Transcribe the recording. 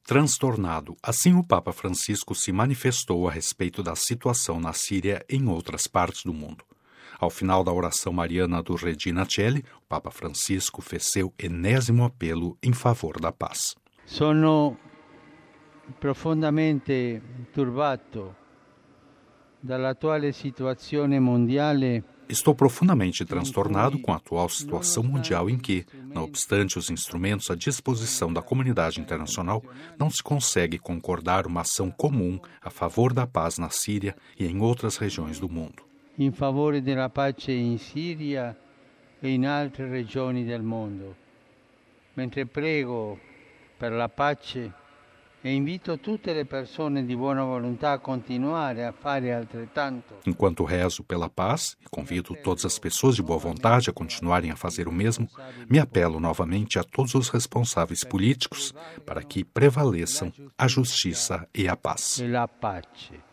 Transtornado, assim o Papa Francisco se manifestou a respeito da situação na Síria e em outras partes do mundo. Ao final da oração mariana do Regina Coeli, o Papa Francisco fez seu enésimo apelo em favor da paz. Sono profondamente turbato dall'attuale situazione mondiale. Estou profundamente transtornado com a atual situação mundial em que, não obstante os instrumentos à disposição da comunidade internacional, não se consegue concordar uma ação comum a favor da paz na Síria e em outras regiões do mundo. In favore della pace in Siria e in altre regioni del mondo. Mentre prego per la pace e invito tutte le persone di buona volontà a continuare a fare altrettanto. Enquanto rezo pela paz e convido todas as pessoas de boa vontade a continuarem a fazer o mesmo, me apelo novamente a todos os responsáveis políticos para que prevaleçam a justiça e a paz. E la pace.